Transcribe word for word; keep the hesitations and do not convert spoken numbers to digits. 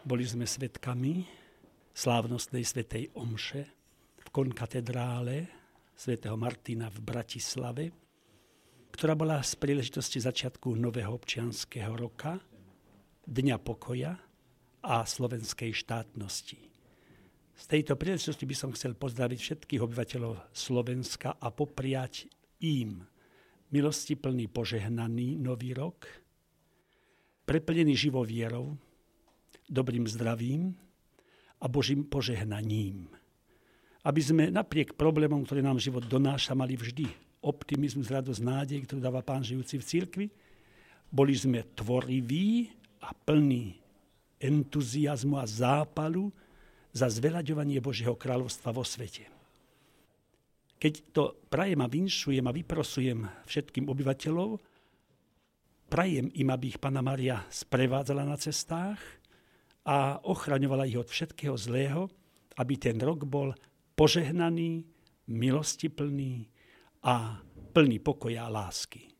Boli sme svedkami slávnostnej svätej omše v konkatedrále svätého Martina v Bratislave, ktorá bola z príležitosti začiatku nového občianskeho roka, Dňa pokoja a slovenskej štátnosti. Z tejto príležitosti by som chcel pozdraviť všetkých obyvateľov Slovenska a popriať im milostiplný požehnaný nový rok, preplnený živou vierou, dobrým zdravím a Božím požehnaním. Aby sme napriek problémom, ktoré nám život donáša, mali vždy optimizmus, radosť, nádej, ktorú dáva Pán žijúci v cirkvi. Boli sme tvoriví a plní entuziazmu a zápalu za zveľaďovanie Božieho kráľovstva vo svete. Keď to prajem a vinšujem a vyprosujem všetkým obyvateľov, prajem im, aby ich Panna Mária sprevádzala na cestách a ochraňovala ich od všetkého zlého, aby ten rok bol požehnaný, milostiplný a plný pokoja a lásky.